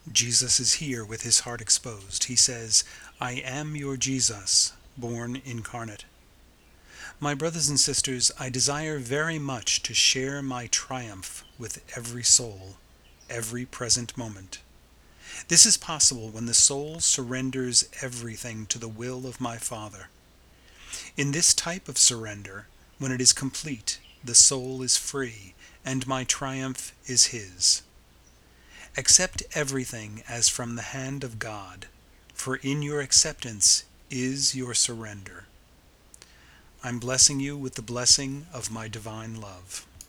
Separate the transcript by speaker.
Speaker 1: Jesus is here with his heart exposed. He says, I am your Jesus, born incarnate. My brothers and sisters, I desire very much to share my triumph with every soul, every present moment. This is possible when the soul surrenders everything to the will of my Father. In this type of surrender, when it is complete, the soul is free, and my triumph is his. Accept everything as from the hand of God, for in your acceptance is your surrender. I'm blessing you with the blessing of my divine love.